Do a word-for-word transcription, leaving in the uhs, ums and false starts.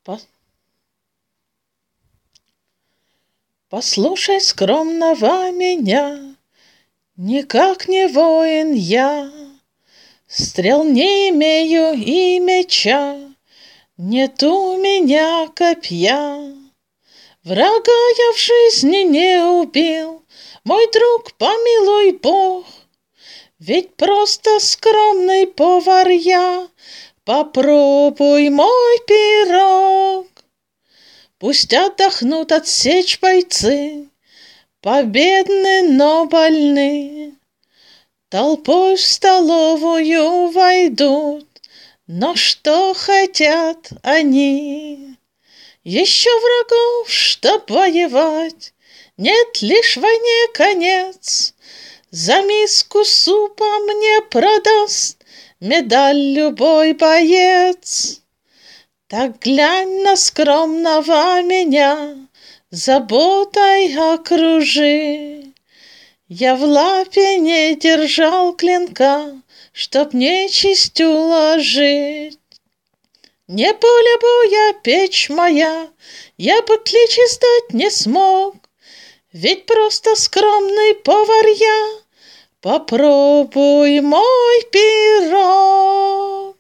По- Послушай скромного меня, никак не воин я, стрел не имею и меча, нет у меня копья. Врага я в жизни не убил, мой друг, помилуй Бог, ведь просто скромный повар я, попробуй мой пирог. Пусть отдохнут от сечь бойцы, победны, но больны, толпой в столовую войдут, но что хотят они? Еще врагов, чтоб воевать, нет, лишь войне конец. За миску супа мне продаст медаль любой боец. Так глянь на скромного меня, заботой окружи. Я в лапе не держал клинка, чтоб нечисть уложить. Не поле боя печь моя, я бы клич издать не смог, ведь просто скромный повар я, попробуй мой пирог.